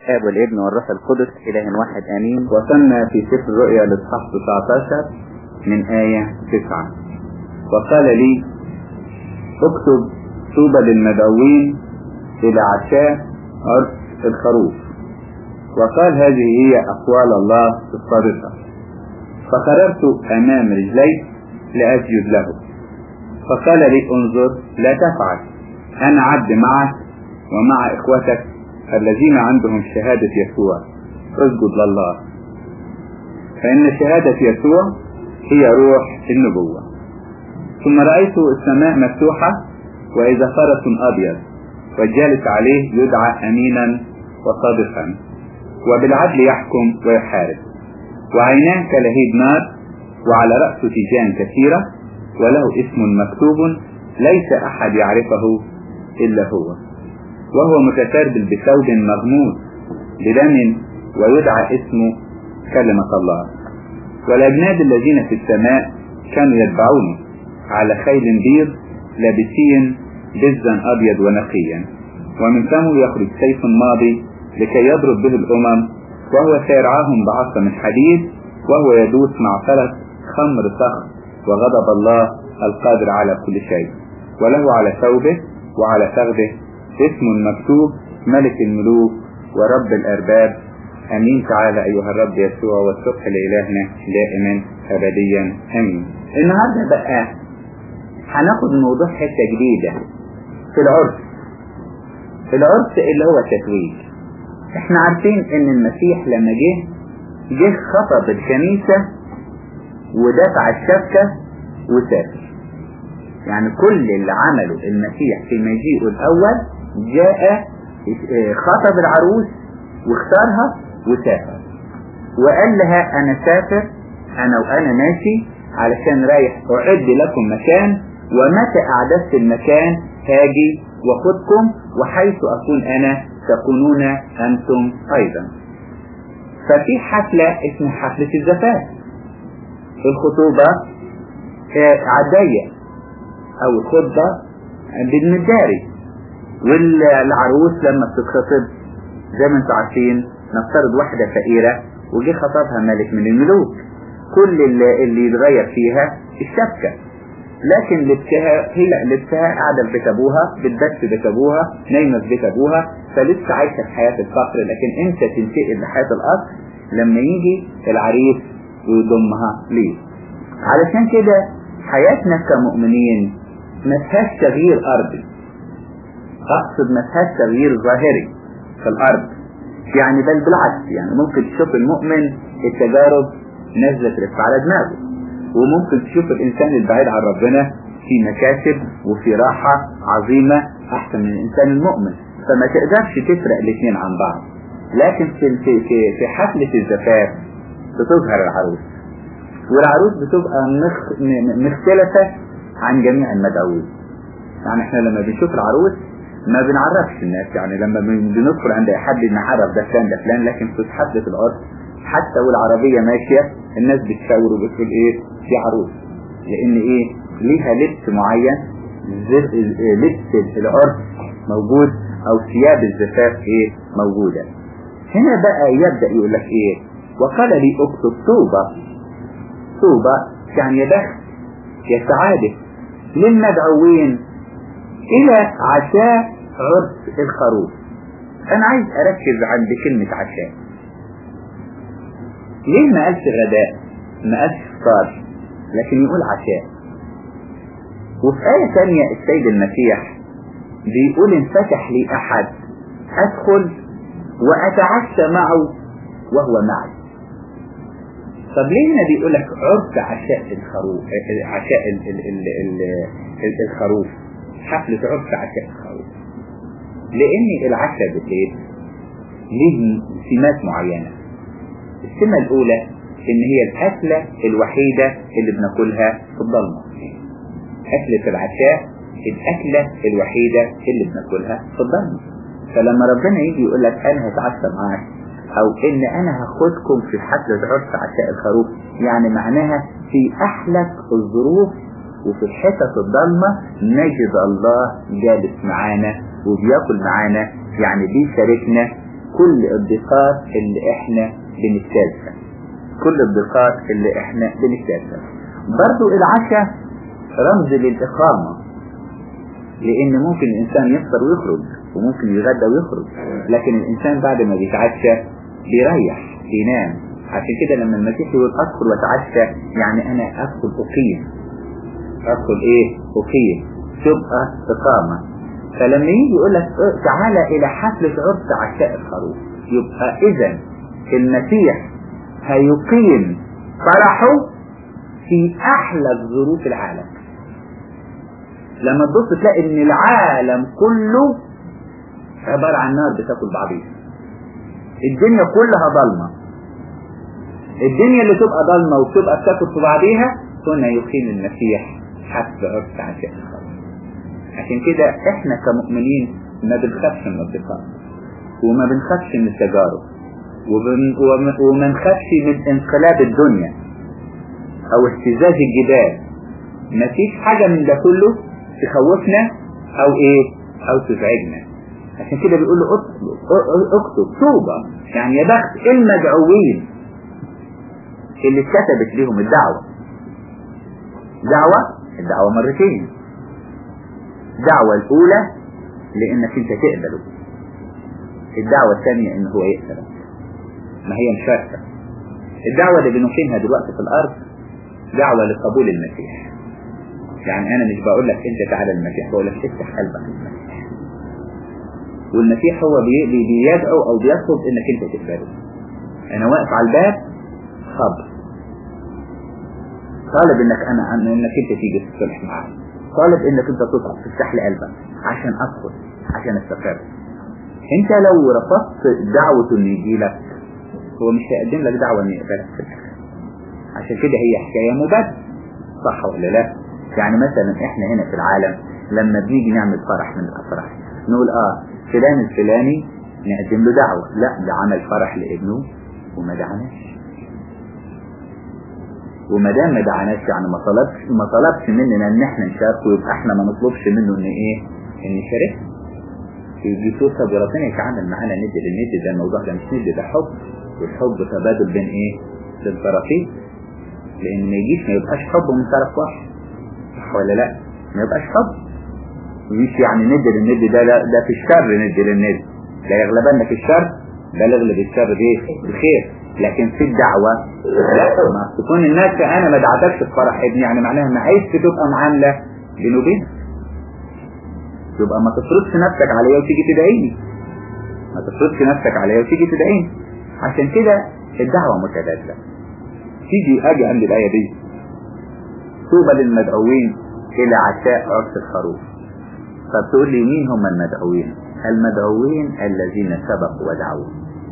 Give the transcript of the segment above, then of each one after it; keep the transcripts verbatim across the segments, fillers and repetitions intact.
الآب والابن والروح القدس إله واحد آمين. وصلنا في سفر الرؤيا للصح تسعة عشر من آية تسعة. وقال لي اكتب طوبى للمدعوين إلى عشاء عرس الخروف. وقال هذه هي أقوال الله الصادقة. فخررت أمام رجلي لأسجد له. فقال لي انظر لا تفعل، أنا عبد معك ومع إخوتك الذين عندهم شهادة يسوع، اسجد لله، فإن شهادة يسوع هي روح النبوة. ثم رأيت السماء مفتوحة وإذا فرس أبيض والجالس عليه يدعى أمينا وصادقا وبالعدل يحكم ويحارب، وعيناه كلهيب نار وعلى رأسه تيجان كثيرة وله اسم مكتوب ليس أحد يعرفه إلا هو، وهو متسربل بثوب مغموس بدم ويدعى اسمه كلمة الله. والأجناد الذين في السماء كانوا يتبعونه على خيل بيض لابسين بزا أبيض ونقيا، ومن فمه يخرج سيف ماضي لكي يضرب به الأمم، وهو سيرعاهم بعصا من حديد، وهو يدوس مع ثلاث خمر صخر وغضب الله القادر على كل شيء. وله على ثوبه وعلى فخذه اسم مكتوب ملك الملوك ورب الأرباب. أمين. تعالى أيها الرب يسوع والصبح لإلهنا دائما أبديا أمين. النهاردة بقى هناخد موضوع حتة جديدة في العرس. العرس اللي هو التتويج. احنا عارفين ان المسيح لما جه جه خطب الكنيسة ودفع الشبكة وسافر. يعني كل اللي عمله المسيح في مجيئه الأول جاء خطب العروس واختارها وسافر، وقال لها أنا سافر أنا وأنا ماشي علشان رايح أعد لكم مكان، ومتى أعددت المكان هاجي وخدكم، وحيث أكون أنا تكونون أنتم أيضا. ففي حفلة اسمها حفلة الزفاف. الخطوبة عادية أو الخطبة بالمداري، والعروس لما بتتخطب زي ما انتم عارفين نفترض واحدة فقيرة وجي خطبها ملك من الملوك، كل اللي, اللي يتغير فيها الشبكة، لكن لبسها هي لبسها قاعدة في بيت أبوها، بتبات في بيت أبوها، نايمة في بيت أبوها، فلسه عايشة في حياة الفقر. لكن انت تنتقل لحياة الأصل لما يجي العريس ويضمها ليه. علشان كده حياتنا كمؤمنين ما فيهاش تغيير أرضي، أقصد ما فيهاش تغيير ظاهري في الأرض، يعني بل بالعكس. يعني ممكن تشوف المؤمن التجارب نزلت تلف على دماغه، وممكن تشوف الإنسان البعيد عن ربنا في مكاسب وفي راحة عظيمة أحسن من الإنسان المؤمن، فما تقدرش تفرق الاثنين عن بعض. لكن في في في حفلة الزفاف بتظهر العروس، والعروس بتبقى مخ مختلفة عن جميع المدعوين. يعني احنا لما بنشوف العروس ما بنعرفش الناس، يعني لما بندخل عند حد نعرف ده فلان ده فلان، لكن في حفلة العرس حتى والعربية ماشية الناس بتشاور وبتقول ايه دي عروس، لان ايه ليها لبس معين، لبس العرس موجود او ثياب الزفاف ايه موجودة. هنا بقى يبدأ يقول لك ايه، وقال لي اكتب طوبى. طوبى يعني يا بخت يا سعادة للمدعوين الى عشاء عرس الخروف. انا عايز اركز عند كلمة عشاء. ليه ما قالش غداء، ما قالش فطار، لكن يقول عشاء؟ وفي آية ثانية السيد المسيح بيقول انفتح لي احد ادخل واتعشى معه وهو معي. طب ليه هنا بيقول لك عرس عشاء الخروف، عشاء ال ال ال ال الخروف، حفلة عرس عشاء الخروف؟ لان العشاء بالليل ليه سمات معينة. السمة الاولى ان هي الاكلة الوحيدة اللي بناكلها في الضلمة. اكلة العشاء الاكلة الوحيدة اللي بناكلها في الضلمة. فلما ربنا يجي يقول لك انا هتعشى معاك، او ان انا هاخدكم في حفلة عرس عشاء الخروف، يعني معناها في احلك الظروف وفي الحتة الضلمة نجد الله جالس معانا وبياكل معانا، يعني بيشاركنا كل الضيقات اللي احنا بنجتازها، كل الضيقات اللي احنا بنجتازها. برضو العشاء رمز للإقامة، لأن ممكن الإنسان يفطر ويخرج وممكن يغدى ويخرج، لكن الإنسان بعد ما بيتعشى بيريح بينام. عشان كده لما المسيح يقول أدخل وتعشى يعني أنا أدخل أقيم، أدخل إيه؟ أقيم، تبقى إقامة. فلما يجي يقول لك تعالى إلى حفلة عرس عشاء الخروف، يبقى إذن المسيح هيقيم فرحه في أحلى ظروف العالم. لما تبص تلاقي إن العالم كله عبارة عن نار بتاكل بعضيها، الدنيا كلها ضلمة، الدنيا اللي تبقى ضلمة وتبقى بتاكل في بعضيها هنا يقيم المسيح حفل عرس عشاء الخروف. عشان كده احنا كمؤمنين ما بنخافش من الضيقات وما بنخافش من التجارب وما نخافش من انقلاب الدنيا او اهتزاز الجبال. مفيش حاجة من ده كله تخوفنا او ايه او تزعجنا. عشان كده بيقول له اكتب طوبى، يعني يا بخت المدعوين اللي اتكتبت لهم الدعوة. دعوة الدعوة مرتين، الدعوة الأولى لأنك أنت تقبله، الدعوة الثانية إن هو يقبلك، ما هي مشاركة. الدعوة اللي بنقيمها دلوقتي في الأرض دعوة لقبول المسيح، يعني أنا مش بقول لك أنت تعالى المسيح، بقول لك افتح قلبك للمسيح، والمسيح هو بيدعو أو بيطلب إنك أنت تقبله. أنا واقف على الباب خبر، طالب إنك أنا إنك أنت تيجي تصلح معايا، طالب إنك أنت تطلع تفتح لي قلبك عشان أدخل عشان أستقر. أنت لو رفضت دعوة إنه يجي لك هو مش هيقدم لك دعوة إنه يقبلك في الآخر. عشان كده هي حكاية مبادئ، صح ولا لا؟ يعني مثلا إحنا هنا في العالم لما بنيجي نعمل فرح من الأفراح نقول آه فلان الفلاني نقدم له دعوة، لا ده عمل فرح لابنه وما دعناش، وما دام ما دعناش يعني ما طلبش ما طلبش مننا ان احنا نشاركه، يبقى احنا ما نطلبش منه ان ايه ان نشاركه. يجي فرصه بربنا يتعامل معانا ند للند، ده الموضوع ده مش ند، ده حب، والحب تبادل بين ايه بين طرفين، لان ما يجيش ما يبقاش حب من طرف واحد، صح ولا لا؟ ما يبقاش حب، مش يعني ند للند، ده لا ده في الشر ند للند، لا يغلبنا في الشر بل يغلب الشر بايه بالخير. لكن في الدعوة لا، ما تكون الناس انا ما دعتكش في فرح ابني يعني معناها ما عايز تبقى معاملة بينه وبينك، يبقى ما تفرضش نفسك عليا وتيجي تدعيني، ما تفرضش نفسك عليا وتيجي تدعيني. عشان كده الدعوة متبادلة. تيجي اجي عند الآية دي طوبى للمدعوين الى عشاء عرس الخروف، فبتقول لي مين هم المدعوين؟ المدعوين الذين سبقوا ودعوا.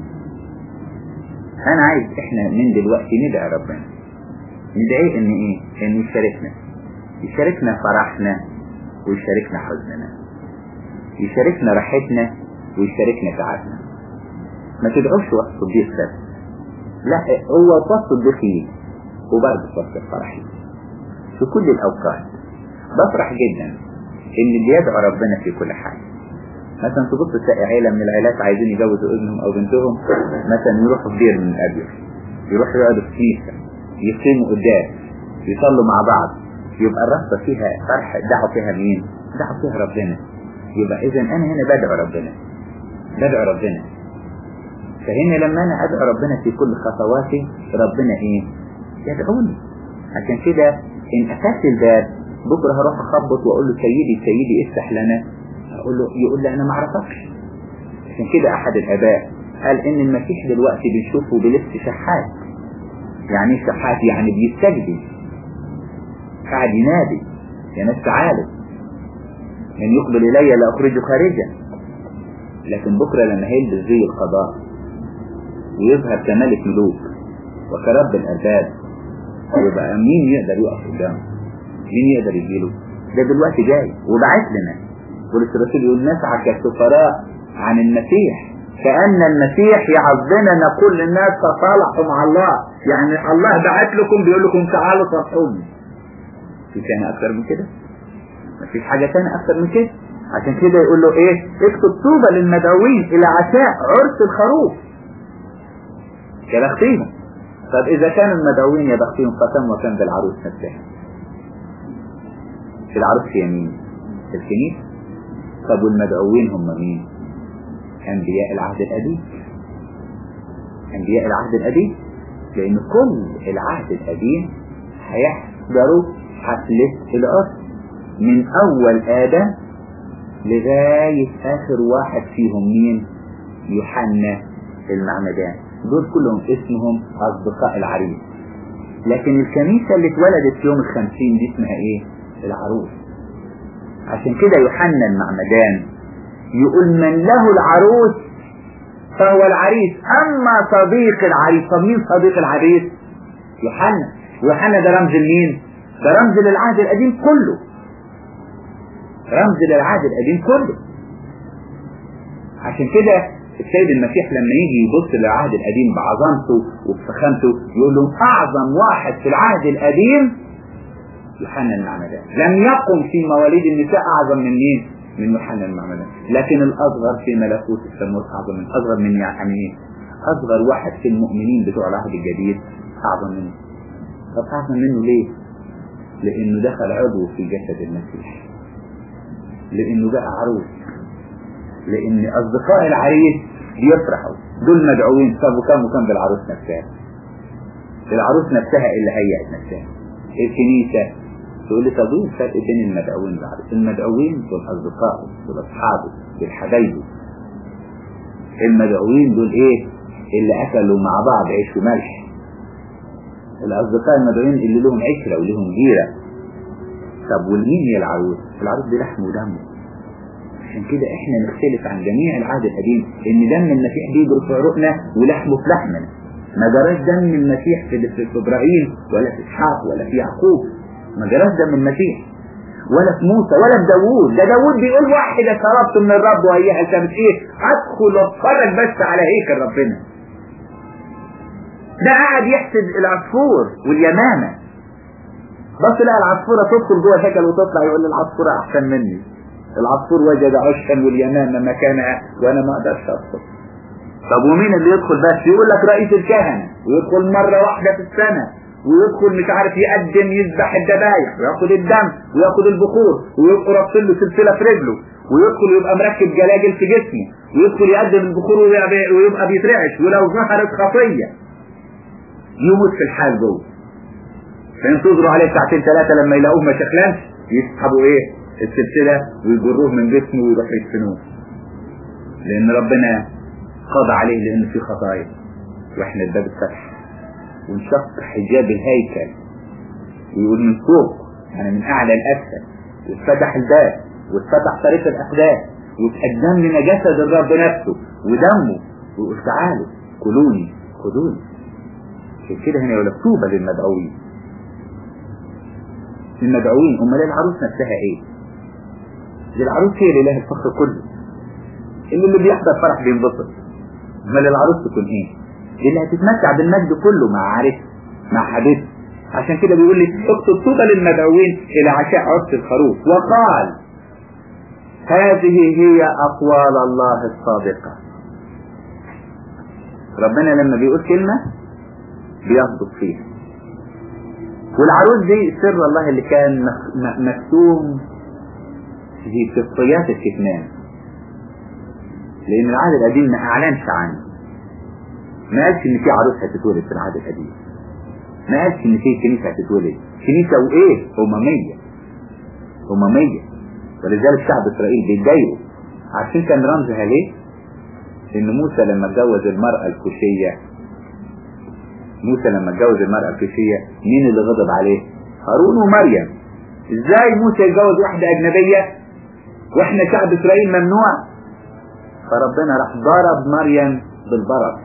انا عايز احنا من دلوقتي ندعي ربنا، ندعي ان ايه ان يشاركنا، يشاركنا فرحنا ويشاركنا حزننا، يشاركنا راحتنا ويشاركنا تعبنا. ما تدعوش وقت الضيق بس، لا هو وقت الضيق وبرضه وقت الفرح في كل الاوقات. بفرح جدا ان اللي يدعو ربنا في كل حاجة. مثلا تبص تلاقي عيلة من العائلات عايزين يجوزوا ابنهم او بنتهم، مثلا يروحوا في دير من الابيض، يروحوا يقعدوا في كنيسة، يقيموا قداس، يصلوا مع بعض، يبقى الرصة فيها فرح، دعوا فيها مين؟ دعوا فيها ربنا. يبقى اذا انا هنا بدعو ربنا، بدعو ربنا. فهنا لما انا ادعو ربنا في كل خطواتي ربنا ايه يدعوني. عشان كده ان اتت الباب بكرة هروح اخبط واقول له سيدي سيدي افتح لنا، اقول له يقول لي انا ما اعرفكش. عشان كده احد الاباء قال ان المسيح دلوقتي بنشوفه بلبس شحات. يعني ايه شحات؟ يعني بيستجدي، قاعد ينادي يا ناس تعالوا من يقبل الي لاخرجه خارجا. لكن بكرة لما هيلبس زي القضاء ويظهر كملك ملوك وكرب الارباب، يبقى مين يقدر يقف قدامه؟ مين يقدر يجيله؟ ده دلوقتي جاي وبعت لنا. والرسول يقول نسعى كالسفراء عن المسيح، كأن المسيح يعظنا نقول للناس تصالحوا مع الله، يعني الله بعت لكم بيقول لكم تعالوا تصالحوني. في ثاني اكتر من كده؟ مفيش حاجة ثانية اكتر من كده. عشان كده يقول له ايه؟ اكتب طوبى للمدعوين الى عشاء عرس الخروف. يا بختيهم. طب اذا كانوا المدعوين يا بختيهم فكم وكم بالعروس نفسها؟ العروس هي مين؟ الكنيسة. طب والمدعوين هم مين؟ انبياء العهد القديم. انبياء العهد القديم، لان كل العهد القديم هيحضروا حفلة العرس من اول ادم لغاية اخر واحد فيهم مين؟ يوحنا المعمدان. دول كلهم اسمهم اصدقاء العريس. لكن الكنيسة اللي اتولدت يوم الخمسين دي اسمها ايه؟ العروس. عشان كده يوحنا المعمدان يقول من له العروس فهو العريس. اما صديق العريس، طب مين صديق العريس؟ يوحنا. يوحنا ده رمز لمين؟ ده رمز للعهد القديم كله، رمز للعهد القديم كله. عشان كده السيد المسيح لما يجي يبص للعهد القديم بعظمته وبفخامته يقول لهم اعظم واحد في العهد القديم يوحنا المعمدان. لم يقم في مواليد النساء اعظم من مين؟ من يوحنا المعمدان. لكن الاصغر في ملكوت السماوات اعظم من اصغر من يعني ايه؟ اصغر واحد في المؤمنين بتوع العهد الجديد اعظم منه. طب اعظم منه ليه؟ لانه دخل عضو في جسد المسيح، لانه بقى عروس، لان اصدقاء العريس بيفرحوا. دول مدعوين. طب وكم وكم بالعروس نفسها؟ العروس نفسها اللي هيئت نفسها. الكنيسة تقول لي طب ايه الفرق بين المدعوين والعروس؟ المدعوين دول اصدقائه، دول اصحابه، دول حبايبه. المدعوين دول ايه؟ اللي اكلوا مع بعض عيش وملح. الاصدقاء المدعوين اللي لهم عشرة ولهم جيرة. طب والمين هي العروس؟ العروس دي لحم ودم. عشان كده احنا نختلف عن جميع العهد القديم ان دم المسيح بيجري في عروقنا ولحمه في لحمنا. ما جراش دم المسيح في في ابراهيم ولا في اسحاق ولا في يعقوب. ما جراش دم المسيح ولا في موسى ولا في داوود. ده داوود بيقول واحدة شربت من الرب وهي كانت ايه؟ ادخل واتفرج بس على هيكل ربنا. ده قاعد يحسد العصفور واليمامة، بس لا العصفورة تدخل جوه هيكل وتطلع يقول العصفورة احسن مني. العصفور وجد عشا واليمامة مكانها وانا ما اقدرش ادخل. طب ومين اللي يدخل بس؟ يقول لك رئيس الكهنة ويدخل مرة واحدة في السنة ويدخل مش عارف يقدم يذبح الذبايح وياخد الدم وياخد البخور ويبقى رابط له سلسلة في رجله ويدخل يبقى مركب جلاجل في جسمه ويدخل يقدم البخور ويبقى بيترعش ولو ظهرت خطية يموت في الحال جوه. فينتظروا عليه ساعتين ثلاثة لما يلاقوه ما شكلانش يسحبوا ايه؟ السلسلة ويجروه من جسمه ويروح يدفنوه. لان ربنا قضى عليه لان في خطايا. واحنا الباب اتفتح وانشق حجاب الهيكل ويقول من فوق يعني من اعلى لاسفل واتفتح الباب واتفتح طريق الاقدام واتقدم لنا جسد الرب نفسه ودمه ويقول تعالوا كلوني خذوني. عشان كده هنا يقول طوبى للمدعوين. المدعوين امال العروس نفسها ايه؟ دي العروس هي الاله الفخر كله اللي اللي بيحضر فرح بينبسط. امال العروس تكون ايه؟ دي اللي هتتمتع بالمجد كله مع عريس مع حبيبه. عشان كده بيقول لي اكتب طوبى للمدعوين الى عشاء عرس الخروف. وقال هذه هي اقوال الله الصادقه. ربنا لما بيقول كلمه بيصدق فيها. والعروس دي سر الله اللي كان مكتوم في قصيات الكتمان، لان العهد القديم ما اعلنش عنه. ما قالش ان في عروس هتتولد في العهد القديم، ما قالش ان في كنيسه هتتولد. كنيسه وايه؟ امميه امميه. ولذلك شعب اسرائيل بيتضايقوا. عارفين كان رمزها ليه؟ ان موسى لما اتجوز المراه الكوشيه موسى لما اتجوز المرأة الكوشية مين اللي غضب عليه؟ هارون ومريم. ازاي موسى يتجوز واحدة اجنبية واحنا شعب اسرائيل ممنوع؟ فربنا راح ضرب مريم بالبرص.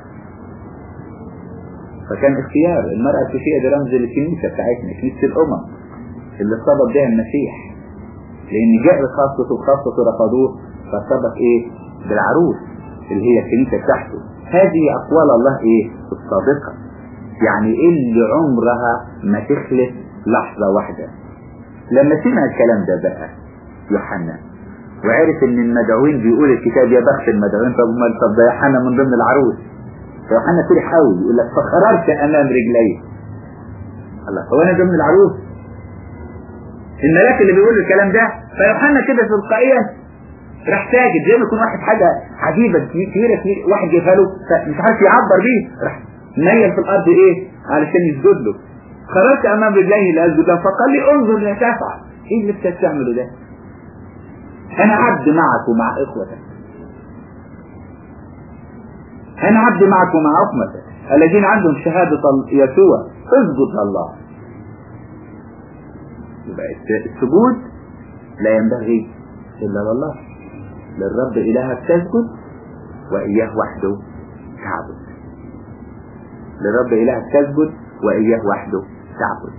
فكان اختيار المرأة الكوشية دي رمز للكنيسة بتاعتنا، كنيسة الامم اللي ارتبط بها المسيح، لان جاء خاصته وخاصته رفضوه فارتبط ايه؟ بالعروس اللي هي الكنيسة بتاعته. هذه اقوال الله ايه؟ الصادقة، يعني اللي عمرها ما تخلف لحظة واحدة. لما سمع الكلام ده بقى يوحنا وعرف ان المدعوين بيقول الكتاب يا بخت المدعوين. طب ما طب ده يوحنا من ضمن العروس. فيوحنا فرح قوي يقول لك فخررت امام رجلي. الله، هو انا ضمن العروس؟ الملاك اللي بيقول الكلام ده. فيوحنا كده تلقائيا راح ساجد زي ما يكون واحد حاجه عجيبه كبيره واحد جايبها له مش عارف يعبر بيه، راح نيل في الارض ايه علشان يسجد له. خرجت امام رجليه لاسجد له فقال لي انظر لا تفعل. ايه اللي انت بتعمله ده؟ انا عبد معك ومع اخوتك، انا عبد معك ومع اخوتك الذين عندهم شهاده يسوع، اسجد لله. يبقى السجود لا ينبغي الا لله، للرب إلهك تسجد وإياه وحده تعبد. للرب إلهك تسجد وإياه وحده تعبد.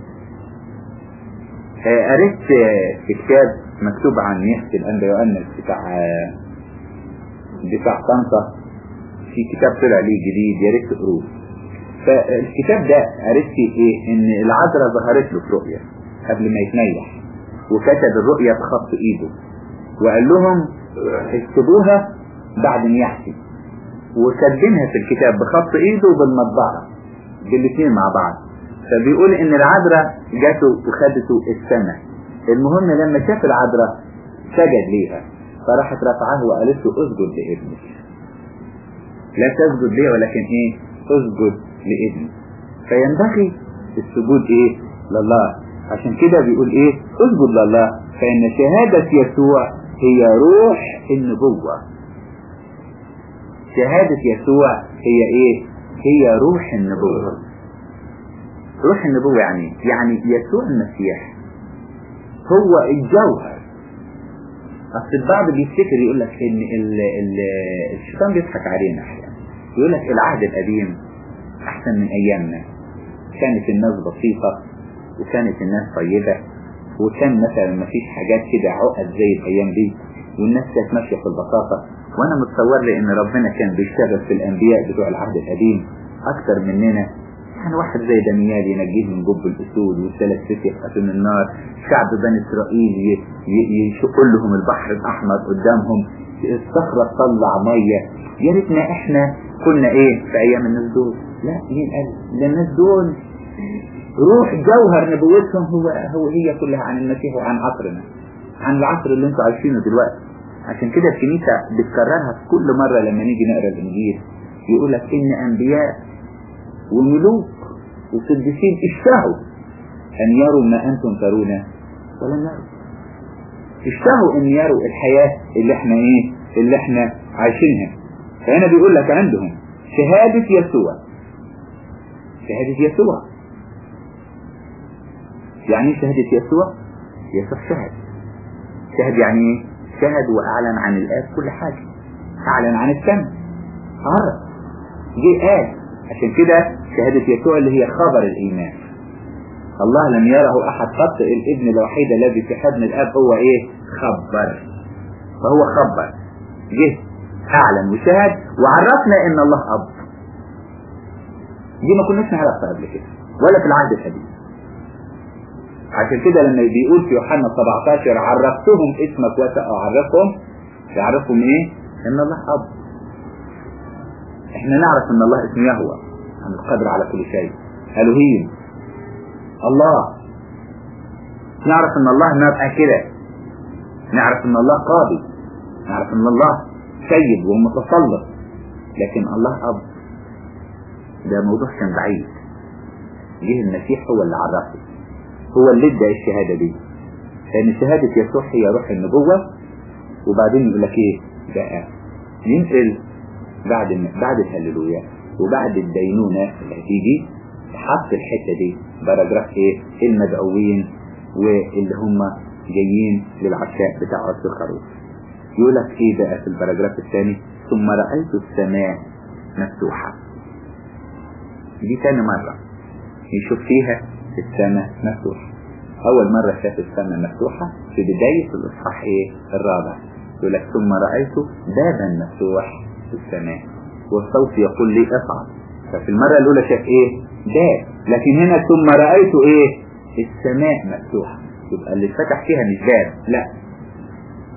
قريت في كتاب مكتوب عن يحيى الأنبا يؤنس بتاع بتاع طنطا، في كتاب طلع ليه جديد يا ريت تقروه. فالكتاب ده قريت فيه ايه؟ ان العذراء ظهرت له في رؤيا قبل ما يتنيح، وكتب الرؤيا بخط ايده وقال لهم اكتبوها بعد نياحتي، وكاتبينها في الكتاب بخط ايده وبالمطبعه بالاثنين مع بعض. فبيقول ان العذراء جاته وخدته السماء. المهم لما شاف العذراء سجد ليها، فراحت رفعه وقالت له اسجد لابنك. لا تسجد ليه ولكن ايه؟ اسجد لابنك. فينبغي السجود ايه؟ لله. عشان كده بيقول ايه؟ اسجد لله، فان شهادة يسوع هي روح النبوة. شهادة يسوع هي ايه؟ هي روح النبوة. روح النبوة يعني يعني يسوع المسيح هو الجوهر. اصل البعض بيفتكر يقول لك ان ال ال الشيطان بيضحك علينا احيانا، يقول لك العهد القديم احسن من ايامنا، كانت الناس بسيطة وكانت الناس طيبة، وكان مثلا ما فيش حاجات كده عقد زي الايام دي، والناس كانت ماشية في البساطة. وانا متصور لي ان ربنا كان بيشتغل في الانبياء بتوع العهد القديم اكتر مننا. يعني واحد زي دانيال ينجيه من جب الاسود والثلاث فتية من النار، شعب بني اسرائيل يشق لهم البحر الاحمر قدامهم، الصخرة تطلع مية. يا ريتنا احنا كنا ايه في ايام الناس دول. لا، مين قال؟ ده الناس دول روح جوهر نبوتهم هو هو هي كلها عن المسيح وعن عصرنا، عن العصر اللي انتوا عايشينه دلوقتي. عشان كده الكنيسة بتكررها في كل مرة لما نيجي نقرأ الانجيل، يقول لك ان انبياء وملوك وقديسين اشتهوا ان يروا ما انتم ترون ولم يروا. اشتهوا ان يروا الحياة اللي احنا ايه اللي احنا عايشينها. فهنا بيقول لك عندهم شهادة يسوع. شهادة يسوع يعني شهادة يسوع. يسوع شهد. شهد يعني ايه؟ شهد واعلن عن الآب كل حاجة، اعلن عن السماء، عرف جه قال. عشان كده شهادة يسوع اللي هي خبر الإيمان. الله لم يره أحد قط، الابن الوحيد الذي في حضن الآب هو إيه؟ خبر. فهو خبر، جه أعلن وشهد وعرفنا إن الله أب. دي ما كناش نعرفها قبل كده ولا في العهد القديم. عشان كده لما بيقول في يوحنا سبعتاشر عرفتهم اسمك وسأعرفهم، يعرفهم إيه؟ إن الله أب. احنا نعرف ان الله اسمه يهوه عن القدر على كل شيء، الوهيم الله. نعرف ان الله نبقى كده، نعرف ان الله قاضي، نعرف ان الله سيد ومتسلط، لكن الله اب ده موضوع كان بعيد. جه المسيح هو اللي عرفه، هو اللي ادى الشهاده دي. لان شهاده يسوع هي روح النبوه. وبعدين يقول لك ايه بقى؟ ينقل بعد بعد الهللويا وبعد الدينونة اللي هتيجي حط الحتة دي باراجراف ايه؟ المدعوين واللي هم جايين للعشاء بتاع عرس الخروف. يقول لك ايه بقى في الباراجراف الثاني؟ ثم رأيت السماء مفتوحة. دي ثاني مرة يشوف فيها السماء مفتوحة. اول مرة شاف السماء مفتوحة في بداية الاصحاح ايه؟ الرابع. يقول لك ثم رأيت بابا مفتوح في السماء والصوت يقول لي اصعد. ففي المرة الاولى شاف ايه؟ باب، لكن هنا ثم رأيته ايه؟ السماء مفتوحة. يبقى اللي فتح فيها مش باب، لا،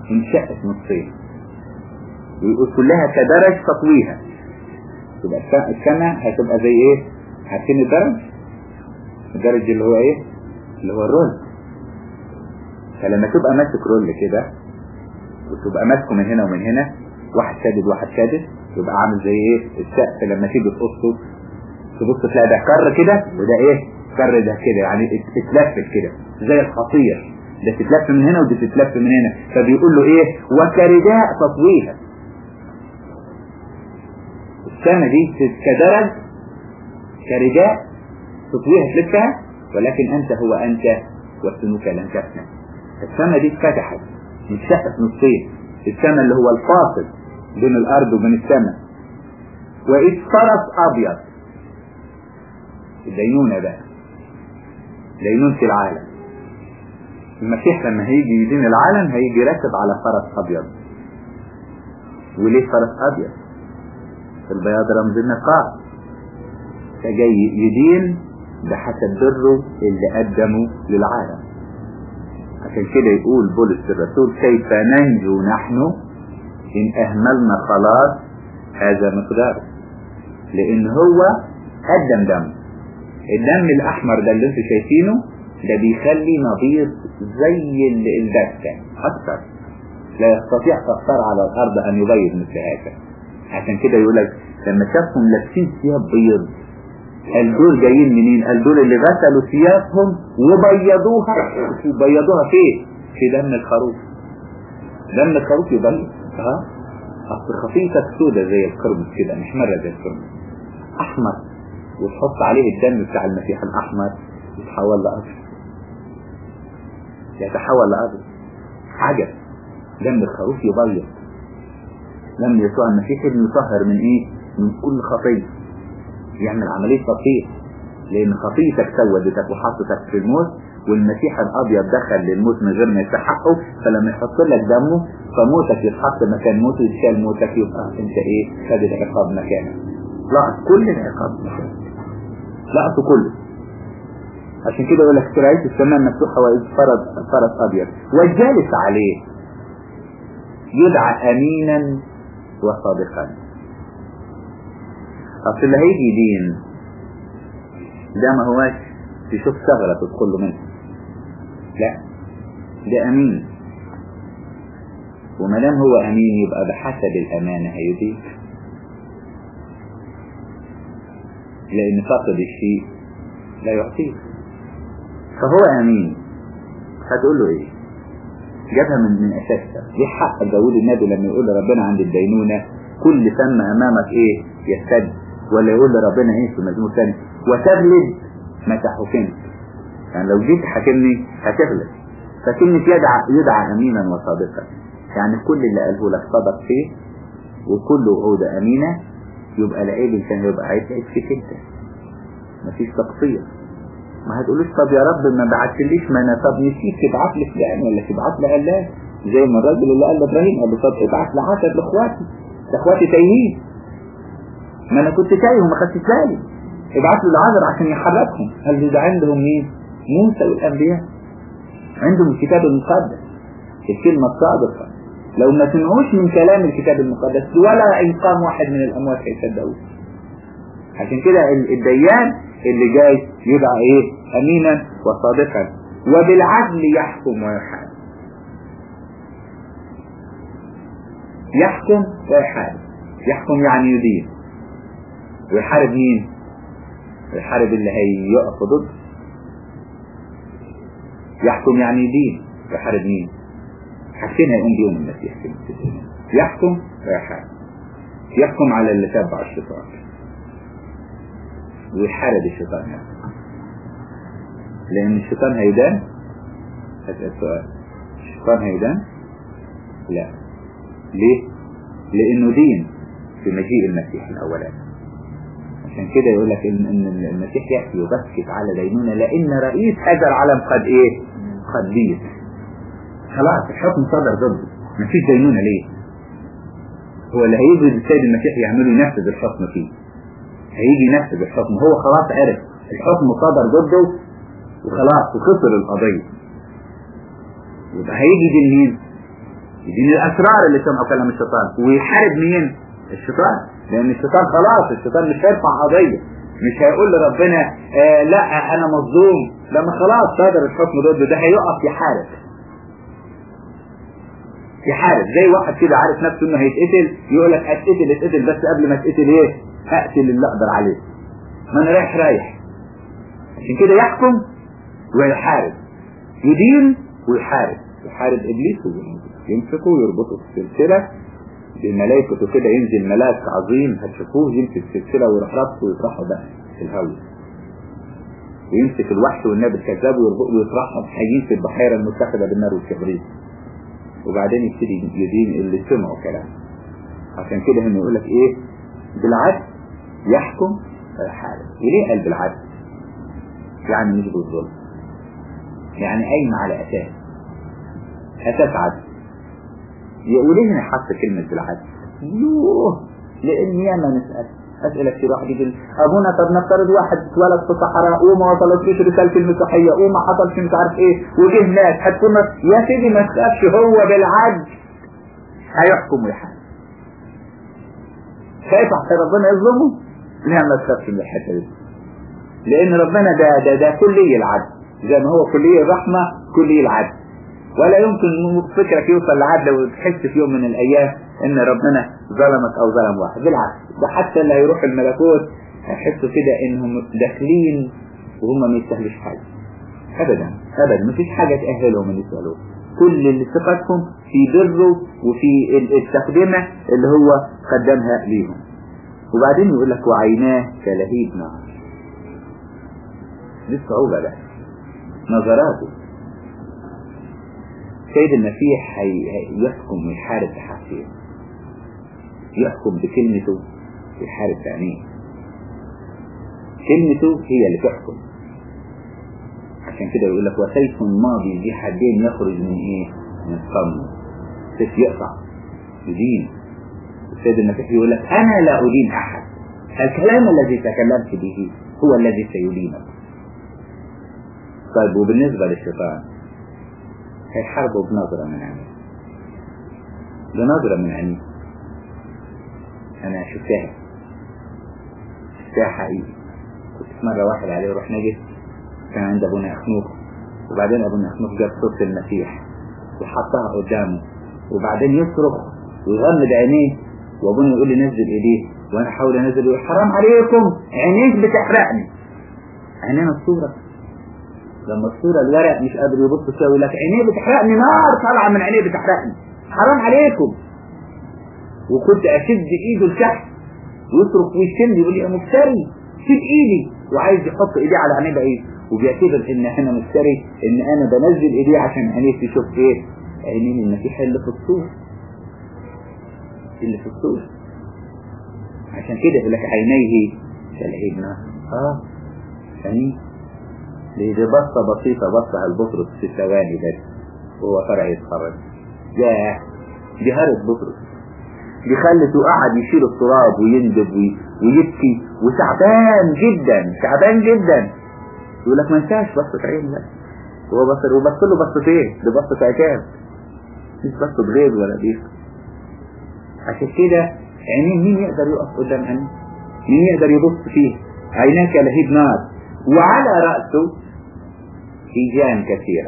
انشقت نصين، ويقول كلها كدرج تطويها. تبقى السماء هتبقى زي ايه؟ عارفين الدرج؟ الدرج اللي هو ايه؟ اللي هو الرول. فلما تبقى ماسك رول كده وتبقى ماسكه من هنا ومن هنا، واحد شادد واحد شادد، يبقى عامل زي ايه؟ السقف لما تيجي تقصه تبص تلاقي ده كر كده وده ايه؟ كر ده كده، يعني اتلفت كده زي الخطير، ده تتلف من هنا ودي تتلف من هنا. فبيقول له ايه؟ وكرداء تطويها. السنة دي كدرج كرداء تطويها تلفها، ولكن انت هو انت والسنوك لن تفنى. السماء دي اتفتحت انشقت نصين، السماء اللي هو الفاصل بين الارض وبين السماء. واذ فرس ابيض، الدينونة بقى، دينونة العالم. المسيح لما هيجي يدين العالم هيجي راكب على فرس ابيض. وليه فرس ابيض؟ البياض رمز النقاء، فجاي يدين بحسب بره اللي قدمه للعالم. عشان كده يقول بولس الرسول كيف ننجو نحن إن أهملنا خلاص هذا مقدار، لأن هو قدم دم. الدم الأحمر ده اللي انتوا شايفينه ده بيخلي نبيض زي الدكة أكثر، لا يستطيع تختار على الأرض أن يبيض مثل هذا. عشان كده يقولك لما شافهم لابسين ثياب بيض، قال دول جايين منين؟ قال دول اللي غسلوا ثيابهم وبيضوها. وبيضوها فين؟ في دم الخروف. دم الخروف يبيض. اه اصل خفيفة سودة زي القرمز كده، محمرة زي القرمز، احمر، وتحط عليه الدم بتاع المسيح الاحمر يتحول لأبيض، يتحول لأبيض. عجب، دم الخروف يبيض. دم يسوع المسيح يطهر من ايه؟ من كل خطية، يعمل عملية تطهير، لان خطيتك سودتك وحطتك في الموت، والمسيح الابيض دخل للموت من غير ما يستحقه. فلما يحط لك دمه فموتك يتحط مكان موته، يتشال موتك، يبقى انت ايه؟ خد العقاب مكانك، لقط كل العقاب مكانك، لقطه كله. عشان كده يقول لك في رأيت السماء مفتوحة وإذ فرس فرس ابيض والجالس عليه يدعى امينا وصادقا. اصل اللي هيجي دين ده ما هواش تشوف ثغرة تدخل له منها، لا ده امين. وما دام هو امين يبقى بحسب الامانة هيديك، لان فقد الشيء لا يعطيك. فهو امين. هتقول له ايه؟ جابها من من اساسها. دي حق داود النبي لما يقول لربنا عند الدينونة كل فم امامك ايه؟ يستد. ولا يقول لربنا ايه في مزمور ثاني؟ وتغلب متى حكمت. يعني لو جيت حاكمني هتغلب. فكلمة يدعى يدعى امينا وصادقا، يعني كل اللي قاله لك صدق فيه وكل وعوده امينة، يبقى العيب اللي كان يبقى عيب عيب فيك انت، مفيش تقصير. ما هتقولوش طب يا رب ما بعتليش، ما انا طب نسيت تبعت لي فلان ولا تبعت لي قال زي ما الراجل اللي قال لابراهيم قال له طب ابعت لي عشر لاخواتي، اخواتي تايهين، ما انا كنت تايه وما خدتش بالي، ابعت له العذر عشان يحركهم. قال له ده عندهم مين؟ موسى والانبياء، عندهم الكتاب المقدس، الكلمه الصادقه. لو ما سمعوش من كلام الكتاب المقدس ولا إقام واحد من الاموات هيصدقوه. عشان كده الديان اللي جاي يدعى ايه؟ امينا وصادقا وبالعدل يحكم ويحارب. يحكم ويحارب. يحكم يعني يدين، ويحارب مين؟ ويحارب اللي هيقف ضد. يحكم يعني يدين، ويحارب مين؟ حاجتين هيقوم بيهم المسيح في المسيح. يحكم ويحارب. يحكم على اللي تبع الشيطان ويحارب الشيطان نفسه، لأن الشيطان هيدان. هذا السؤال، الشيطان هيدان؟ لا. ليه؟ لأنه دين في مجيء المسيح الأولاني. عشان كده يقول لك إن, إن المسيح يأتي يبكت على دينونة، لأن رئيس هذا العالم قد إيه؟ قد بيت. خلاص الحكم صدر ضده، مفيش دينونة. ليه؟ هو اللي هيجي السيد المسيح يعمله ينفذ الحكم فيه، هيجي ينفذ الحكم. هو خلاص عرف الحكم صدر ضده وخلاص وخسر القضية، يبقى هيجي دين مين؟ يدين الاسرار اللي سمعوا كلام الشيطان، ويحارب مين؟ الشيطان. لان الشيطان خلاص، الشيطان مش هيرفع قضية، مش هيقول لربنا آه لا انا مظلوم، لما خلاص صدر الحكم ضده، ده هيقف يحارب يحارب زي واحد كده عارف نفسه انه هيتقتل، يقول لك اتقتل اتقتل بس قبل ما اتقتل ايه؟ اقتل اللي اقدر عليه، ما انا رايح رايح. عشان كده يحكم ويحارب، يدين ويحارب، يحارب ابليس ويمسكه ويربطه في السلسله بملائكته كده، ينزل ملاك عظيم هتشوفوه يمسك السلسله ويروح ربطه ويطرحه بقى في الهواء، ويمسك الوحش والنبي الكذاب ويربطه ويطرحه حيين في البحيره المتخذه بالنار والكبريت، وبعدين يبتدي يدين اللي سمعوا كلام. عشان كده هم يقول لك ايه؟ بالعدل يحكم ويحارب. وليه قال بالعدل؟ يعني مش بالظلم، يعني قايم على اساس اساس عدل. وليه هنا حط كلمة بالعدل؟ يوه لان ياما نسأل اسئلة كتير، واحد يقول ابونا طب نفترض واحد اتولد في الصحراء وما وصلتش رسالة المسيحية وما حصلش مش عارف ايه وجه ناس، هتكون يا سيدي ما تخافش، هو بالعدل هيحكم ويحاسب. خايف عشان ربنا يظلمه؟ لا ما تخافش من الحته دي، لان ربنا ده ده ده كلي العدل، زي ما هو كلي الرحمه كلي العدل، ولا يمكن فكرك يوصل لعدل وتحس في يوم من الايام ان ربنا ظلمك او ظلم واحد. بالعكس، ده حتى اللي هيروح الملكوت هيحسوا كده انهم داخلين وهم ما يستاهلوش حاجه ابدا ابدا، مفيش حاجه تاهلهم ان يسالوه، كل اللي ثقتهم في بره وفي التقدمه اللي هو قدمها ليهم. وبعدين يقول لك وعيناه كلهيب نار، دي الصعوبة بقى، نظراته. سيد المسيح يحكم ويحارب بحاجتين، يحكم بكلمته ويحارب بعينيه. كلمته هي اللي تحكم، عشان كده يقول لك وسيف ماضي ذي حدين يخرج من ايه؟ من فمه، سيف يقطع يدين. السيد المسيح يقول لك انا لا ادين احد، الكلام الذي تكلمت به هو الذي سيدينك. طيب وبالنسبة للشيطان هيحاربه بنظرة من عينيه، بنظرة من عينيه. انا شفتها شفتها حقيقي. كنت مرة واحد عليه روح نجس، كان عند ابونا اخنوخ، وبعدين ابونا اخنوخ جاب صورة المسيح وحطها قدامه، وبعدين يصرخ ويغمض عينيه، وابونا يقول لي نزل ايديه، وانا احاول انزل يقول حرام عليكم عينيك بتحرقني. عينينا الصورة، لما الصورة الورق مش قادر يبص فيها يقول لك عينيه بتحرقني، نار طالعة من عينيه بتحرقني، حرام عليكم. وكنت اشد ايده لتحت ويصرخ ويشتمني يقول لي يا مفتري سيب ايدي، وعايز يحط ايديه على عينيه بعيد، وبيعتبر ان انا مفتري، ان انا بنزل ايديه عشان عينيه تشوف ايه؟ عينين المسيح اللي في الصورة، اللي في الصورة. عشان كده يقول لك عينيه كلهيب نار. اه ثاني دي بصة بسيطة بصة البطرس في ثواني بس وهو فرع يتخرج. ياه دي هرس بطرس، دي خلته قعد يشيل التراب ويندب ويبكي وتعبان جدا تعبان جدا. يقول لك ما انتهاش بصة عين، لا هو بصر وبص له بصتين، دي بصة عتاب مش بصة بغير ولا بيخ. عشان كده عينيه مين يقدر يقف قدام عينيه؟ مين يقدر يبص فيه؟ عيناه كلهيب نار، وعلى رأسه تيجان كثيرة.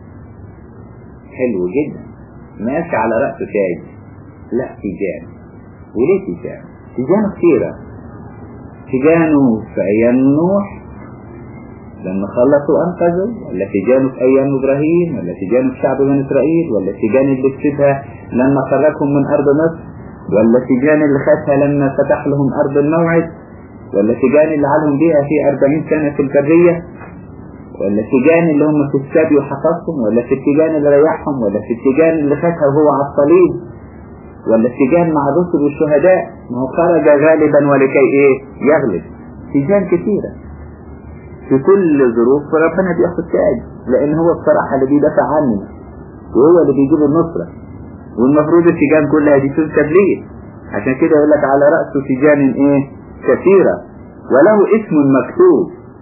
حلو جدا، ما قالش على رأسه تاج، لا تيجان. وليه تيجان؟ تيجان كثيرة. تيجانه في أيام نوح لما خلصوا أنقذوا، ولا تيجانه في أيام إبراهيم، ولا تيجانه في شعب بني إسرائيل، ولا تيجان اللي كسبها لما خرجهم من أرض مصر، ولا تيجان اللي خدها لما فتح لهم أرض الموعد، ولا تيجان اللي علهم بيها في أربعين سنة في البرية، ولا التيجان اللي هم في السبي وحفظهم، ولا في التيجان اللي ريحهم، ولا في التيجان اللي خدها وهو على الصليب، ولا التيجان مع الرسل والشهداء. ما هو خرج غالبا ولكي ايه؟ يغلب. تيجان كثيرة في كل ظروف ربنا بياخد تاج، لان هو بصراحة اللي بيدافع عننا وهو اللي بيجيب النصرة، والمفروض التيجان كلها دي تنسب ليه. عشان كده يقول لك على رأسه تيجان ايه؟ كثيرة، وله اسم مكتوب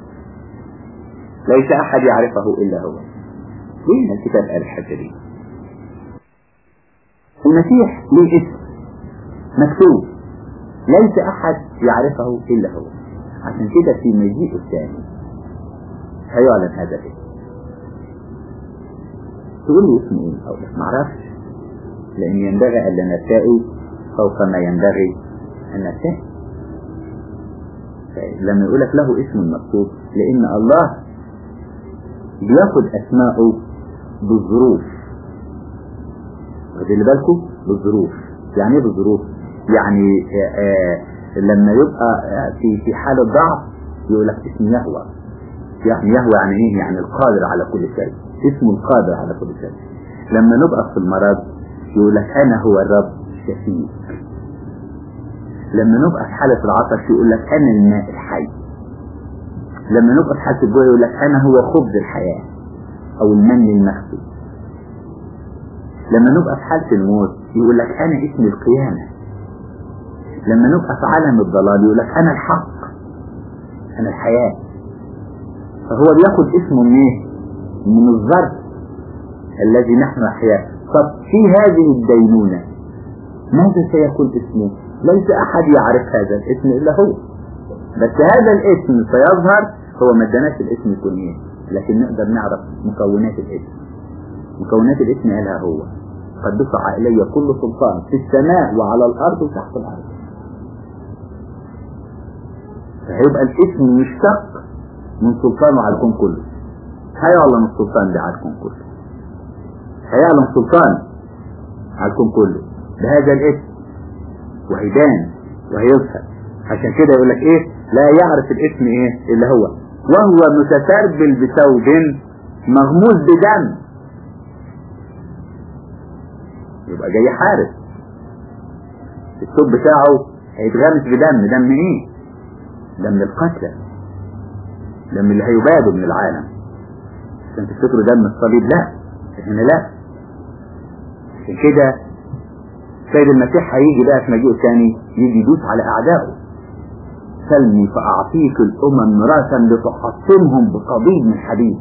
ليس أحد يعرفه إلا هو. ليه الكتاب قال الحتة دي؟ المسيح ليه اسم مكتوب ليس احد يعرفه الا هو. عشان كده في مجيء الثاني هيعلن هذا الاسم. تقول لي اسمه ايه؟ اقول لك معرفش، لان ينبغي الا نرتقي فوق ما ينبغي ان نرتقي. لما يقول لك له اسم مكتوب، لان الله بياخد اسماءه بالظروف. خدوا بالكم بالظروف. يعني ايه بالظروف؟ يعني آآ آآ لما يبقى في في حالة ضعف يقول لك اسم يهوه. يعني يهوه يعني ايه؟ يعني القادر على كل شيء، اسمه القادر على كل شيء. لما نبقى في المرض يقول لك انا هو الرب شفيك. لما نبقى في حالة العطش يقول لك انا الماء الحي. لما نبقى في حالة الجوع يقول لك انا هو خبز الحياة او المن المخفي. لما نبقى في حالة الموت يقول لك انا اسم القيامة. لما نبقى في عالم الضلال يقول لك انا الحق انا الحياة. فهو بياخد اسمه من ايه؟ من الظرف الذي نحن احياء. طب في هذه الدينونة ماذا سيكون اسمه؟ ليس احد يعرف هذا الاسم الا هو. بس هذا الاسم سيظهر، هو ما اداناش الاسم يكون ايه، لكن نقدر نعرف مكونات الاسم. مكونات الاسم قالها هو: قد دفع الي كل سلطان في السماء وعلى الارض وتحت الارض. فهيبقى الاسم يشتق من سلطانه على الكون كله. هيعلن السلطان ده على الكون كله، هيعلن سلطان على الكون كله بهذا الاسم، وهيبان وهيظهر. عشان كده يقول لك ايه؟ لا يعرف الاسم ايه الا هو، وهو متسربل بثوب مغموس بدم. يبقى جاي حارس، الثوب بتاعه هيتغمس بدم. دم ايه؟ دم القتلى، دم اللي هيبادوا من العالم. عشان تفتكروا دم الصليب، لا، احنا لا. عشان كده سيد المسيح هيجي بقى في مجيء ثاني، يجي يدوس على اعدائه. سلمي فاعطيك الامم مراسا لتحطمهم بقضيب من حديد.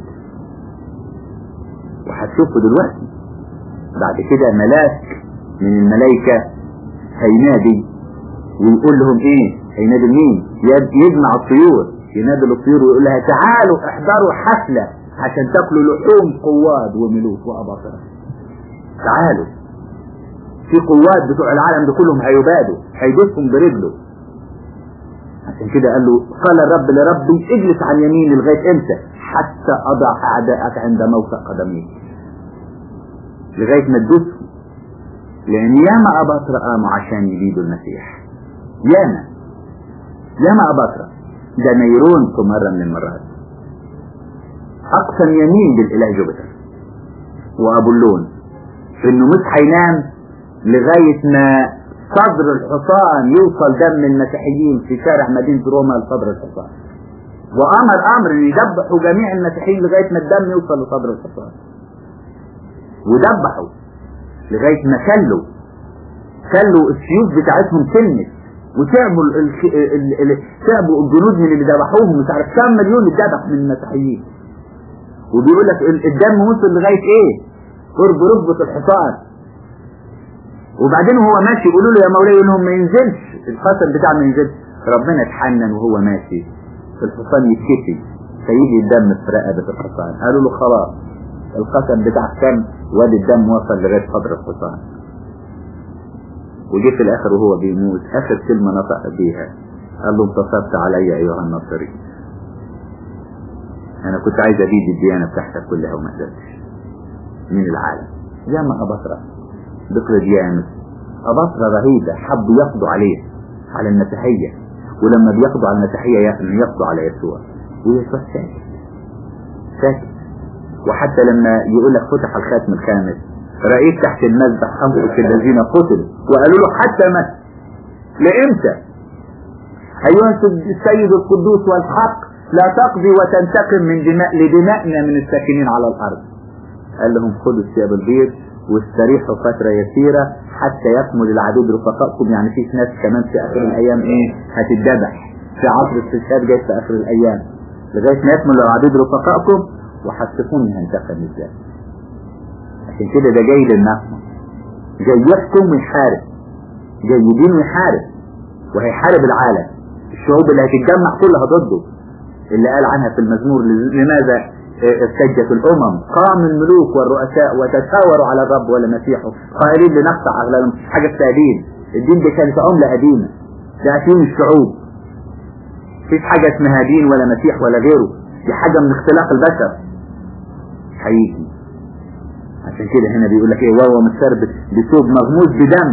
وهتشوفوا دلوقتي بعد كده ملاك من الملائكة هينادي ويقول لهم ايه؟ هينادي مين؟ يجمع الطيور، ينادي الطيور ويقول لها تعالوا احضروا حفلة عشان تاكلوا لحوم قواد وملوك واباطرة. تعالوا، في قوات بتوع العالم ده كلهم هيبادوا، هيدوسهم برجله. عشان كده قال له: قال الرب لربي اجلس عن يميني لغاية امتى؟ حتى اضع اعدائك عند موطئ قدميك. لغاية ما تدوسهم. لان ياما اباطرة قاموا عشان يبيدوا المسيح، ياما ياما اباطرة. ده نيرون في مرة من المرات اقسم يمين بالاله جوبيتر وابولون انه مش هينام لغاية ما صدر الحصان يوصل دم المسيحيين في شارع مدينة روما لصدر الحصان. وامر امر ان يذبحوا جميع المسيحيين لغاية ما الدم يوصل لصدر الحصان. وذبحوا لغاية ما كلوا كلوا السيوف بتاعتهم تلمس، وتعبوا تعبوا الجنود من اللي ذبحوهم. مش عارف كم مليون اتذبح من المسيحيين. وبيقول لك الدم وصل لغاية ايه؟ قرب ركبة الحصان. وبعدين وهو ماشي يقولوا له: يا مولاي، يقول لهم: ما ينزلش الحصان بتاع ما ينزلش. ربنا اتحنن وهو ماشي الحصان يتكفي فيجي الدم في رقبة الحصان. قالوا له: خلاص القسم بتاع كم وادي الدم وصل لغاية صدر الحصان. وجيت في الاخر وهو بيموت اخر كلمة نطق بيها قال له: انتصرت علي ايها الناصري. انا كنت عايز ابيد الديانة بتاعتك كلها وما قدرتش من العالم. ياما اباطرة بقلديانوس، اباطرة رهيبة حبوا يقضوا عليه على المسيحية، ولما بيقضوا على المسيحية يقضوا على يسوع، ويسوع ساكت ساكت. وحتى لما يقول لك فتح الخاتم الخامس رأيت تحت المذبح أنفس الذين قتلوا وقالوا له: حتى مت لإمتى أيها السيد القدوس والحق لا تقضي وتنتقم من دماء لدمائنا من الساكنين على الأرض. قال لهم: خذوا الثياب البيض واستريحوا فترة يسيرة حتى يكمل العدود رفقائكم. يعني في ناس كمان في آخر الأيام إيه هتتذبح في عصر استشهاد جاي في آخر الأيام، لغاية ما يكمل العدود رفقائكم وحسفوني هنتقم ازاي. عشان كده ده جاي للنفس جاي يحكم ويحارب، جاي يدين ويحارب، وهيحارب العالم، الشعوب اللي هتتجمع كلها ضده، اللي قال عنها في المزمور لماذا ارتجت الامم، قام الملوك والرؤساء وتشاوروا على الرب ولمسيحه قائلين لنقطع اغلالهم. حاجه بتاع دين، الدين دي كانت عمله قديمه، ده عشان الشعوب، مفيش حاجه اسمها دين ولا مسيح ولا غيره، دي حاجه من اختلاق البشر حقيقي. عشان كده هنا بيقول لك ايه، وهو متشرب بثوب مغموس بدم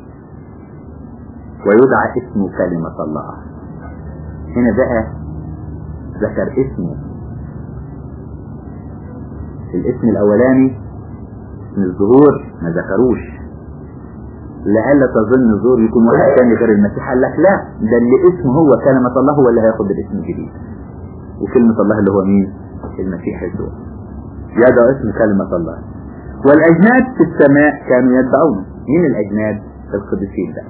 ويدعى اسمه كلمة الله. هنا بقى ذكر اسمه، الاسم الاولاني اسم الظهور ما ذكروش، لألا تظن الظهور يكون واحد ثاني غير المسيح. قال لك لا، ده اللي اسمه هو كلمة الله هو اللي هياخد الاسم الجديد، وكلمة الله اللي هو مين؟ المسيح يسوع، يدعو اسم كلمة الله. والأجناد في السماء كانوا يدعون. مين الأجناد؟ القديسين بقى،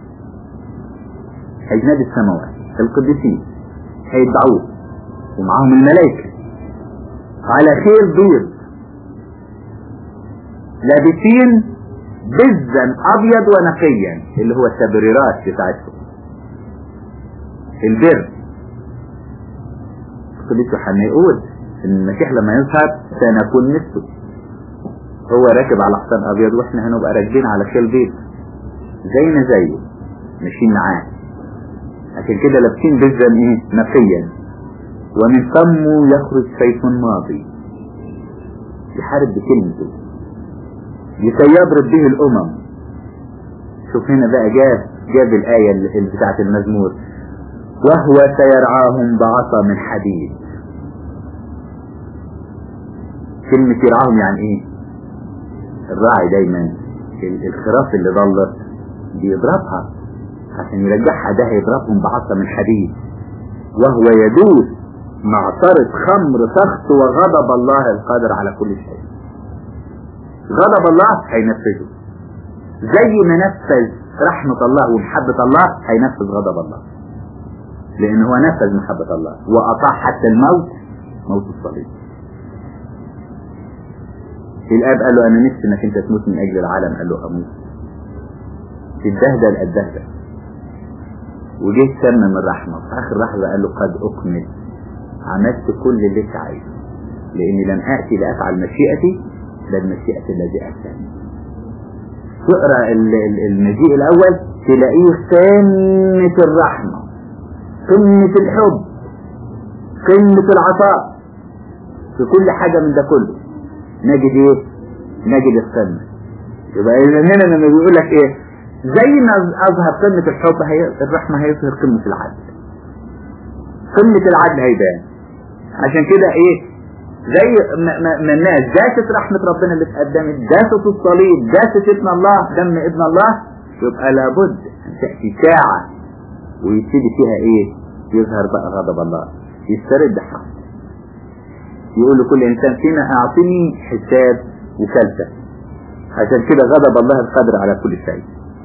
أجناد السماوات القديسين هيدعوه، ومعهم الملائكة على خيل بيض لابسين بزا أبيض ونقيا، اللي هو التبريرات بتاعتهم، البر. القديس يوحنا يقول إن المسيح لما يظهر سنكون مثله، هو راكب على حصان ابيض واحنا هنبقى راكبين على خيل بيض زينا زيه ماشيين معاه. عشان كده لابسين بزا ايه؟ نقيا، ومن فمه يخرج سيف ماضي يحارب بكلمته لكي يضرب به الامم. شوف هنا بقى جاب جاب الايه اللي بتاعت المزمور، وهو سيرعاهم بعصا من حديد. كلمة يرعاهم يعني ايه؟ الراعي دايما الخراف اللي ضلت بيضربها عشان يرجعها، ده هيضربهم بعصا من حديد. وهو يدوس معصرة خمر سخط وغضب الله القادر على كل شيء. غضب الله هينفذه زي ما نفذ رحمة الله ومحبة الله، هينفذ غضب الله، لان هو نفذ محبة الله وأطاع حتى الموت، موت الصليب. الاب قال له انا نفسي انك انت تموت من اجل العالم، قال له اموت. الدهدل الدهدل وجه تمم الرحمه، في اخر لحظه قال له قد اكمل، عملت كل اللي انت عايزه، لاني لم اتي لافعل مشيئتي بل مشيئه الذي ارسلني. تقرا المجيء الاول تلاقيه قمه الرحمه، قمه الحب، قمه العطاء، في كل حاجه من ده كله نجد ايه؟ نجد القمة. يبقى هنا لما بيقول لك ايه؟ زي ما اظهر قمة الحب هي الرحمة هيظهر قمة العدل، قمة العدل هيبان. عشان كده ايه؟ زي ما, ما, ما الناس داست رحمة ربنا اللي اتقدمت، داست الصليب، داست ابن الله، دم ابن الله، يبقى لابد ان تأتي ساعة ويبتدي فيها ايه؟ يظهر بقى غضب الله، يسترد حقه، يقول لكل انسان فينا اعطني حساب وكالته. عشان كده غضب الله القادر على كل شيء.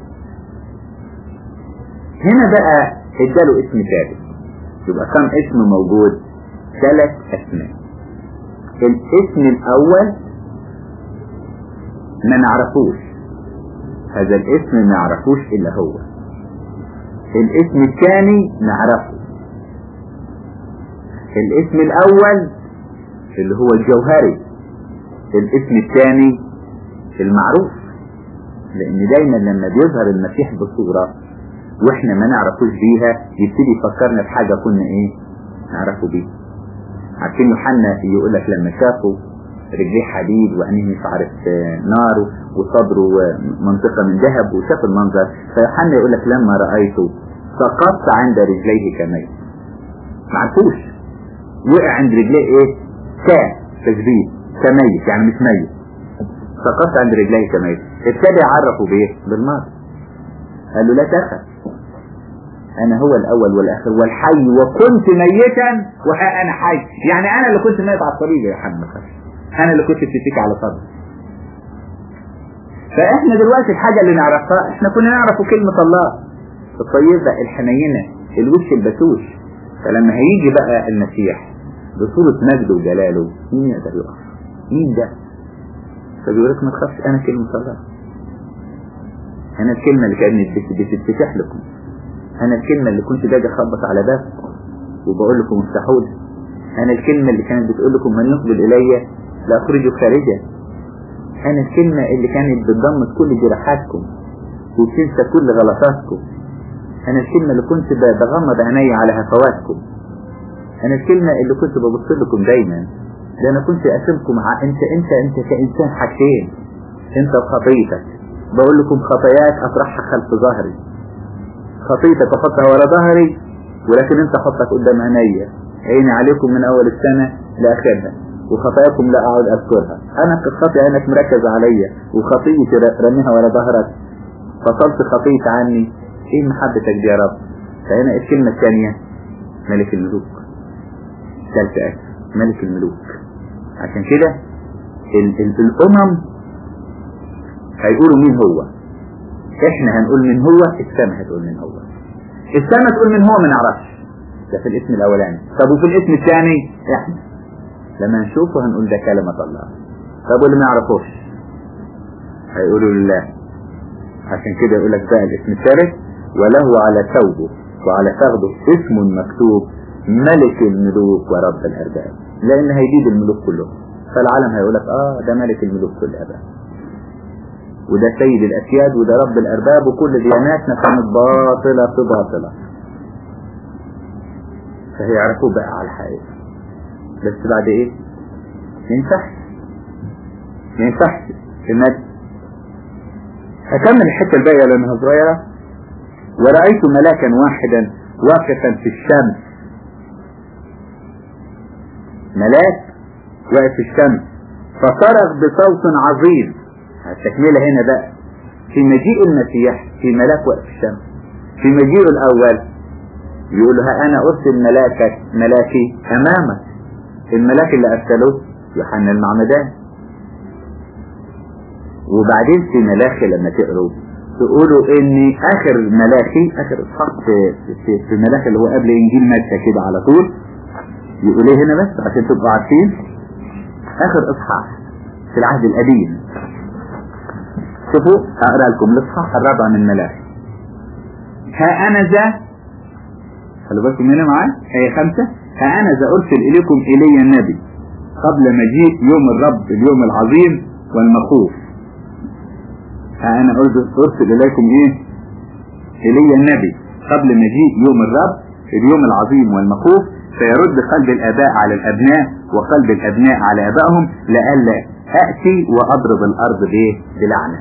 هنا بقى اداله اسم ثالث، يبقى كم اسم موجود؟ ثلاث اسماء. الاسم الاول ما نعرفوش، هذا الاسم ما نعرفوش الا هو. الاسم الثاني نعرفه. الاسم الاول اللي هو الجوهري، الاسم الثاني المعروف، لان دايما لما بيظهر المسيح بصورة واحنا ما نعرفوش بيها يبتدي يفكرنا بحاجة كنا ايه نعرفه بيه. عارفين يوحنا يقول لك لما شافوا رجليه حديد وعينيه مش عارف نار وصدره منطقة من ذهب وشاف المنظر، فيوحنا يقول لك لما رأيته سقطت عند رجليه كميت. ما عرفوش، وقع عند رجليه ايه؟ كان تجديد كميت، يعني مش ميت. سقطت عند رجليه كميت. ابتدى يعرفوا بايه؟ بالماضي. قال له لا تخف، انا هو الاول والاخر والحي، وكنت ميتا وها انا حي. يعني انا اللي كنت ميت على الصليب يا حبيبي، انا اللي كنت بتتيك على صدري. فاحنا دلوقتي الحاجة اللي نعرفها، احنا كنا نعرف كلمة الله الطيبة الحنينة الوش البسوش. فلما هيجي بقى المسيح بصورة مجد وجلاله، مين يقدر يقف؟ مين ده؟ فبيقول لك ما تخافش، انا كلمة الله، انا الكلمة اللي كانت بتتفتح لكم، انا الكلمة اللي كنت باجي اخبط على بابكم وبقول لكم افتحوا لي، انا الكلمة اللي كانت بتقول لكم من يقبل الي لا اخرجه خارجا، انا الكلمة اللي كانت بتضمد كل جراحاتكم وتنسى كل غلطاتكم، انا الكلمة اللي كنت بغمض عيني على هفواتكم، انا الكلمة اللي كنت ببص لكم دايما. ده انا كنت اقسمكم ع... انت انت انت كإنسان حاجتين، انت وخطيتك. بقول لكم خطاياك اطرحها خلف ظهري، خطيتك احطها ورا ظهري، ولكن انت حطك قدام عينيا، عيني عليكم من اول السنة لاخرها، وخطاياكم لا اعود اذكرها. انا قصتي عينك مركز عليا، وخطيتي رميها ورا ظهرك، فصلت خطيت عني. ايه محبتك دي يا رب؟ فهنا الكلمة الثانية ملك الملوك، ثالثة ملك الملوك. عشان كده ال ال الامم هيقولوا مين هو، احنا هنقول مين هو، السماء هتقول مين هو. السماء تقول مين هو ما نعرفش، ده في الاسم الاولاني. طب وفي الاسم الثاني احنا لما نشوفه هنقول ده كلمة الله. طب واللي ما يعرفوش هيقولوا لله. عشان كده يقول لك بقى الاسم الثالث، وله على ثوبه وعلى فخذه اسم مكتوب ملك الملوك ورب الارباب، لان هيجيب الملوك كلهم. فالعالم هيقول لك اه ده ملك الملوك كلها بقى، وده سيد الاسياد، وده رب الارباب، وكل دياناتنا كانت باطلة في باطلة. فهيعرفوا بقى على الحقيقة. بس بعد ايه؟ ما ينفعش ما ينفعش الناس. هكمل الحتة الباقية لانها صغيرة. ورأيت ملاكا واحدا واقفا في الشمس، ملاك واقف في الشمس، فصرخ بصوت عظيم. التكملة هنا بقى في مجيء المسيح، في ملاك واقف في الشمس. في مجيء الاول يقول ها انا ارسل ملاكك ملاكي امامك. الملاك اللي ارسله يوحنا المعمدان. وبعدين في ملاكي لما تقروا تقولوا ان اخر ملاكي، اخر اصحاح في, في, في ملاكي اللي هو قبل انجيل متى كده على طول، يقول ايه هنا بس عشان تبقوا عارفين. اخر اصحاح في العهد القديم، شوفوا اقرا لكم الاصحاح الرابع من ملاكي. ها انا ذا، خلوا بالكم هنا معايا آية خمسة، ها انا ذا ارسل اليكم الي النبي قبل مجيء يوم الرب اليوم العظيم والمخوف. ها انا ارسل اليكم ايه؟ الي النبي قبل مجيء يوم الرب اليوم العظيم والمخوف، فيرد قلب الاباء على الابناء وقلب الابناء على ابائهم، لئلا اتي واضرب الارض بايه؟ بلعنة.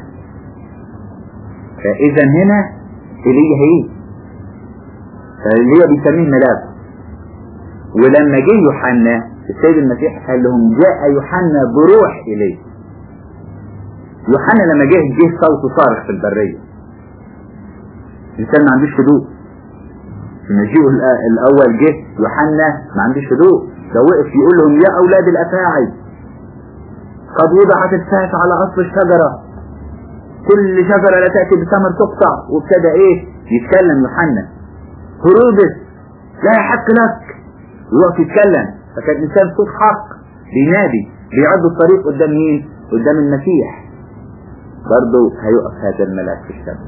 فاذا هنا ايليا هي فايليا بيسميه ملاك. ولما جه يوحنا السيد المسيح قال لهم جاء يوحنا بروح اليه. يوحنا لما جه جه صوته صارخ في البرية، الانسان ما عندوش هدوء. لما جه الاول جه يوحنا ما عندوش هدوء، ده وقف يقول لهم يا اولاد الافاعي قد وضعت الفاس على اصل الشجرة، كل شجرة لا تأتي بثمر تقطع. وابتدى ايه يتكلم يوحنا، هرودس لا يحق لك، وقف يتكلم. فكان انسان صوت حق بينادي بيعد الطريق قدام مين؟ قدام المسيح. برضو هيقف هذا الملاك في الشمس.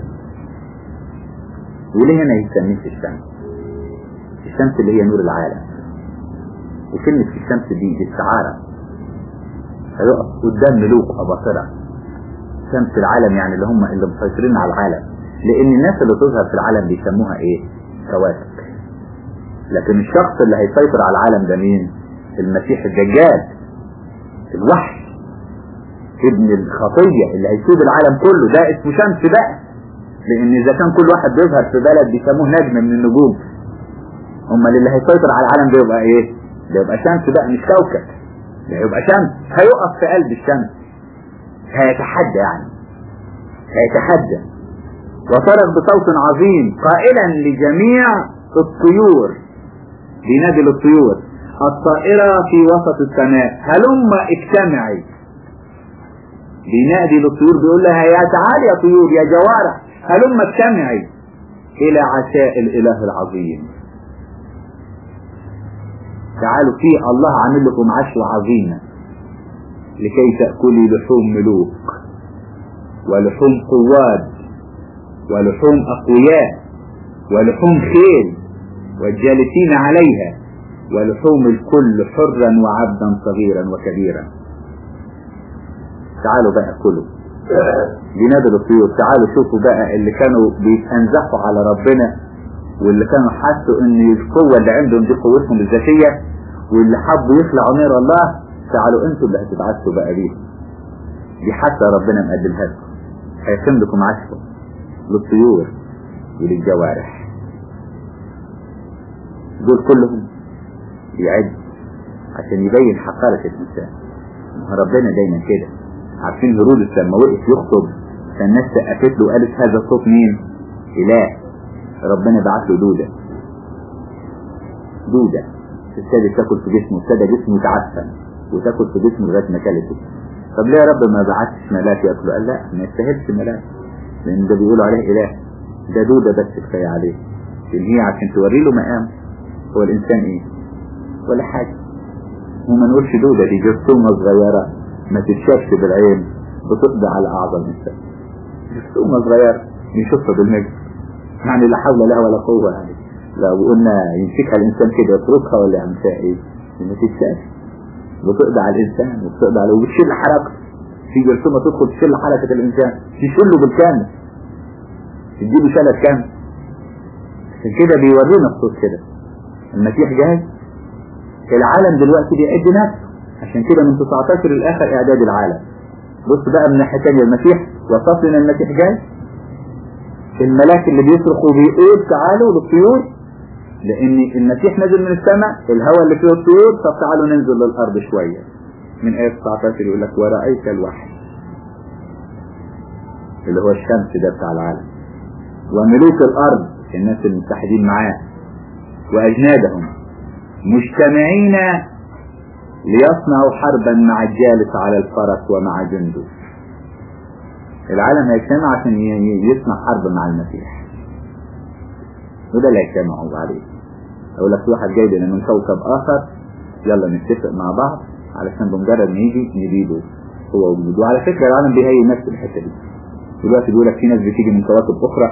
وليه هنا يسميه في الشمس؟ الشمس اللي هي نور العالم، وكلمة في الشمس دي استعارة. هيقف قدام ملوك أباطرة، شمس العالم يعني اللي هم اللي مسيطرين على العالم. لأن الناس اللي تظهر في العالم بيسموها إيه؟ كواكب. لكن الشخص اللي هيسيطر على العالم ده مين؟ المسيح الدجال، الوحش، ابن الخطية اللي هيسود العالم كله. ده اسمه شمس بقى، لأن إذا كان كل واحد بيظهر في بلد بيسموه نجم من النجوم، أما اللي هيسيطر على العالم ده يبقى إيه؟ ده يبقى شمس بقى مش كوكب، ده يبقى شمس. هيقف في قلب الشمس، هيتحدى يعني هيتحدى وصرخ بصوت عظيم قائلا لجميع الطيور، بينادي للطيور الطائرة في وسط السماء هلم اجتمعي. بينادي للطيور بيقول لها يا تعالي يا طيور يا جوارح هلم اجتمعي الى عشاء الاله العظيم. تعالوا في الله عامل لكم عشوة عظيمة لكي تأكلي لحوم ملوك ولحوم قواد ولحوم أقوياء ولحوم خيل والجالسين عليها ولحوم الكل حرا وعبدا صغيرا وكبيرا. تعالوا بقى كلوا بينادوا الطيور، تعالوا شوفوا بقى اللي كانوا بيتنزحوا على ربنا واللي كانوا حسوا ان القوة اللي عندهم دي قوتهم الذاتية واللي حبوا يخلعوا نير الله، تعالوا انتوا اللي هتتعشوا بقى بيه. دي حتى ربنا مقدمها لكم، هيقيم لكم عشوا للطيور وللجوارح. دول كلهم يعد عشان يبين حقارة الإنسان. ربنا دايما كده. عارفين هيرودس لما وقف يخطب فالناس سقفت له وقالت هذا صوت مين؟ إله. ربنا بعت له دودة دودة ابتدت تاكل في جسمه، ابتدى جسمه يتعفن وتاكل في جسمه لغاية ما كلته. طب ليه يا رب ما بعتش ملاك ياكله؟ قال لا، ما يستاهلش ملاك، لأن ده بيقولوا عليه إله، ده دودة بس كفاية عليه، لأن هي عشان توري له مقام. هو الإنسان إيه؟ ولا حاجة. وما نقولش دودة، دي جرثومة صغيرة ما تتشافش بالعين بتقضي على أعظم إنسان. جرثومة صغيرة نشوفها بالمجد، يعني لا حول لها ولا قوة. يعني لو قلنا يمسكها الإنسان كده يطرقها ولا يعمل فيها إيه؟ ما تتشافش، بتقضي على الإنسان وبتقضي على وبتشل حركته. في جرثومة تدخل تشل حركة الإنسان، تشله بالكامل، تديله شلل كامل. عشان كده بيورينا الصوت كده المسيح جاي. العالم دلوقتي بيعد نفسه، عشان كده من تسعتاشر الاخر اعداد العالم. بص بقى من ناحية تانية، المسيح وصف لنا المسيح جاي. الملاك اللي بيصرخ وبيقول تعالوا للطيور، لان المسيح نزل من السماء، الهواء اللي فيه الطيور، طب تعالوا ننزل للارض شوية. من آية تسعتاشر يقول لك ورأيت الوحي اللي هو الشمس ده بتاع العالم، وملوك الارض الناس المتحدين معاه، واجنادهم مجتمعين ليصنعوا حربا مع الجالس على الفرس ومع جنده. العالم هيجتمع عشان يصنع حرب مع المسيح، وده اللي هيجتمعوا عليه. اقول لك في واحد جاي لنا من كوكب اخر، يلا نتفق مع بعض علشان بمجرد ما يجي نريده هو وجوده. وعلى فكرة العالم بيهيئ نفس الحتة دي دلوقتي. بيقول لك في ناس بتيجي من كواكب اخرى،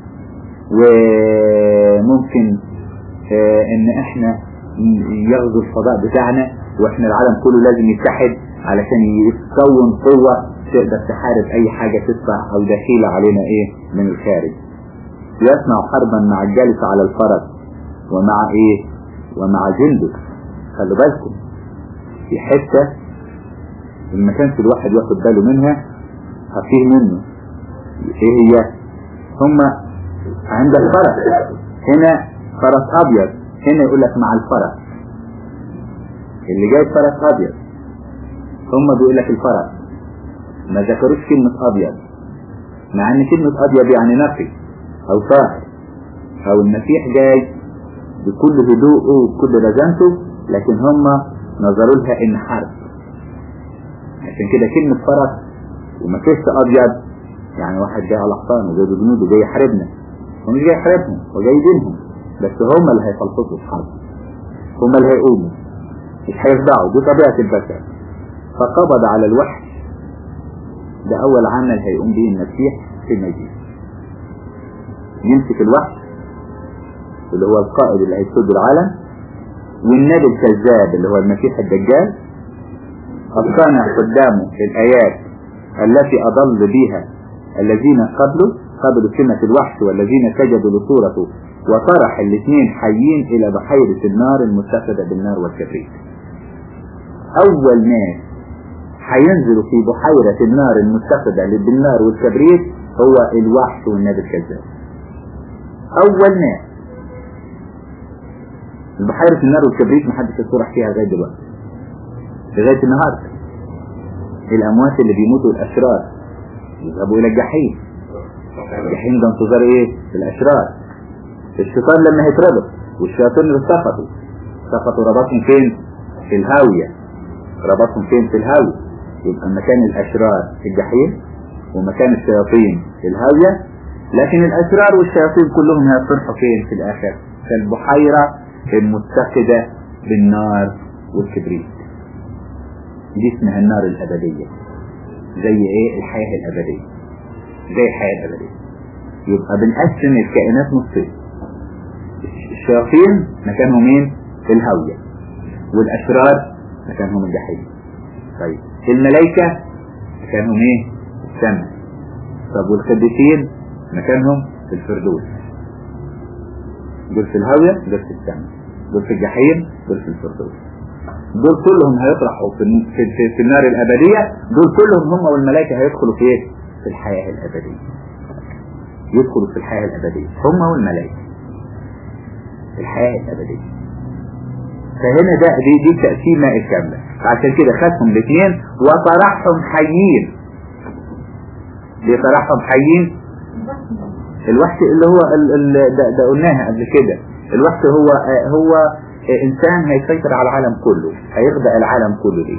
وممكن اه ان احنا يغزو الفضاء بتاعنا، واحنا العالم كله لازم يتحد علشان يتكون قوة تقدر تحارب اي حاجة تطلع او دخيلة علينا ايه من الخارج. يصنع حربا مع الجالس على الفرس ومع ايه ومع جنده. خلوا بالكم في حتة المكان في الواحد ياخد باله منها هفيه منه. ايه هي؟ هما عند الفرس هنا فرس ابيض، هنا يقول لك مع الفرس اللي جاي فرس ابيض، هما بيقول لك الفرس، ما ذكروش كلمة ابيض، مع ان كلمة ابيض يعني نقي او طاهر. او المسيح جاي بكل هدوءه وبكل رزانته، لكن هما نظروا لها ان حرب. عشان كده كلمة فرس وما كيش ابيض يعني واحد جاي على حصان وجاي بجنوده جاي يحاربنا، ومش جاي يحاربهم وجاي يدينهم، بس هم اللي هيخلصوا الحرب، هم اللي هيقوموا، مش هيخدعوا. دي طبيعة البشر. فقبض على الوحش ده أول عمل هيقوم به المسيح في المجيء. يمسك الوحش اللي هو القائد اللي هيسود العالم، والنبي الكذاب اللي هو المسيح الدجال، أصنع قدامه الآيات التي أضل بها الذين قبلوا قبلوا سمة الوحش والذين سجدوا لصورته، وطرح الاثنين حيين إلى بحيرة النار المتخذة بالنار والكبريت. أول ناس هينزلوا في بحيرة النار المتخذة بالنار والكبريت هو الوحش والنبي الكذاب. أول ناس. بحيرة النار والكبريت محدش يصرح فيها لغاية دلوقتي، لغاية النهاردة. الأموات اللي بيموتوا الأشرار يذهبوا إلى الجحيم. الجحيم ده انتظار إيه؟ الأشرار. الشيطان لما هيتربط والشياطين سقطوا سقطوا ربطهم فين؟ في الهاوية. ربطهم فين؟ في الهاوية. يبقى مكان الأشرار في الجحيم ومكان الشياطين في الهاوية. لكن الأشرار والشياطين كلهم هيصرحوا فين في الآخر؟ في البحيرة المتخذة بالنار والكبريت. دي اسمها النار الأبدية. زي ايه؟ الحياة الأبدية. زي الحياة الأبدية. يبقى بنقسم الكائنات نصين. الشياطين مكانهم مين؟ الهاوية، والأشرار مكانهم الجحيم. طيب الملائكة مكانهم ايه؟ السماء. طب والقديسين مكانهم في الفردوس. دول في الهاوية، دول في السماء، دول في الجحيم، دول في الفردوس. دول كلهم هيطرحوا في, في, في, في النار الأبدية. دول كلهم هم والملائكة هيدخلوا في ايه؟ في الحياة الأبدية. يدخلوا في الحياة الأبدية هم والملائكة، الحياة الأبدية. فهنا ده دي, دي تقسيمة الكاملة. عشان كده خدهم الاثنين وطرحهم حيين. ليه طرحهم حيين؟ الوحش اللي هو ال ال ده, ده قلناها قبل كده. الوحش هو هو انسان هيسيطر على العالم كله، هيخدع العالم كله ليه.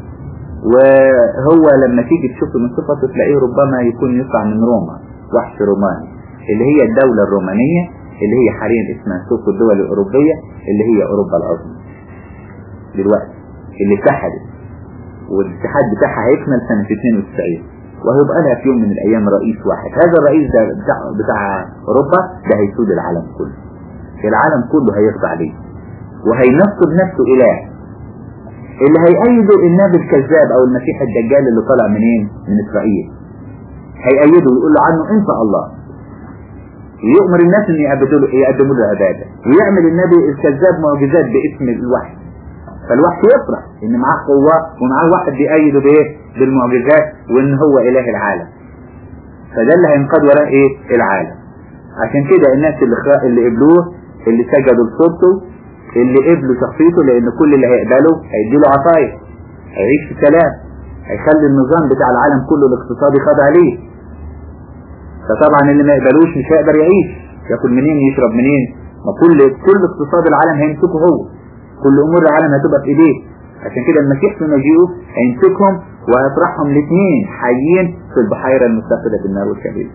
وهو لما تيجي تشوفه من صفته تلاقيه ربما يكون يطلع من روما، وحش روماني، اللي هي الدولة الرومانية اللي هي حاليا اسمها سوق الدول الأوروبية، اللي هي أوروبا العظمى دلوقتي، اللي اتحدت، والاتحاد بتاعها هيكمل سنة اثنين وتسعين، وهيبقى لها في يوم من الأيام رئيس واحد. هذا الرئيس ده بتاع, بتاع أوروبا ده هيسود العالم كله. العالم كله هيخضع ليه وهينصب نفسه إله. اللي هيأيده النبي الكذاب أو المسيح الدجال اللي طالع منين؟ من إسرائيل. هيأيده ويقول له عنه أنت الله، يؤمر الناس ان يقدموا له عباده، ويعمل النبي الكذاب معجزات باسم الوحي. فالوحي يفرح ان معاه قوه ومعاه واحد بيأيده بايه؟ بالمعجزات، وان هو اله العالم. فده اللي هينقاد وراه ايه؟ العالم. عشان كده الناس اللي خ... اللي قبلوه، اللي سجدوا لصوته، اللي قبلوا شخصيته، لان كل اللي هيقبله هيديله عطايا، هيعيش في سلام، هيخلي النظام بتاع العالم كله الاقتصادي خاضع ليه. فطبعا اللي ما يقبلوش مش هيقدر يعيش، ياكل منين يشرب منين؟ ما كل كل اقتصاد العالم هيمسكه هو، كل امور العالم هتبقى في ايديه. عشان كده المسيح في مجيئه هيمسكهم وهيطرحهم الاثنين حيين في البحيره المتخذه بالنار والكبريت.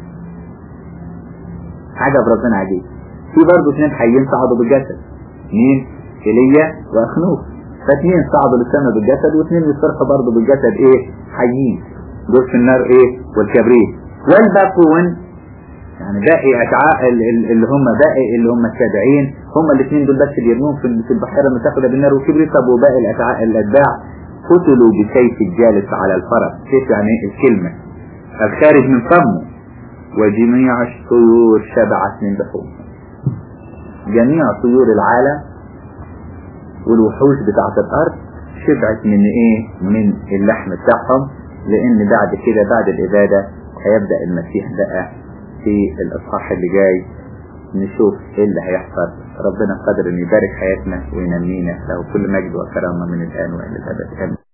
حاجه بربنا عجيب. في برضه اثنين حيين صعدوا بالجسد، مين؟ ايليا واخنوخ. فاثنين صعدوا للسماء بالجسد، واثنين يصرخوا برضه بالجسد ايه؟ حيين. دول في النار ايه؟ والكبريت. والباقون يعني باقي أتعاء اللي هم باقي اللي هم التابعين، هم الاثنين دول بس اللي يرمون في البحيرة المتاخدة بالنار والكبريت. طب وباقي الأتعاء الأتباع قتلوا بسيف الجالس على الفرس. كيف يعني الكلمة؟ الخارج من فمه. وجميع الطيور شبعت من لحوم. جميع طيور العالم والوحوش بتاعت الأرض شبعت من إيه؟ من اللحم بتاعهم. لأن بعد كده بعد الإبادة هيبدأ المسيح بقى في الإصحاح اللي جاي نشوف ايه اللي هيحصل. ربنا قادر ان يبارك حياتنا وينمينا، له كل مجد وكرامة من الآن وإلى الأبد.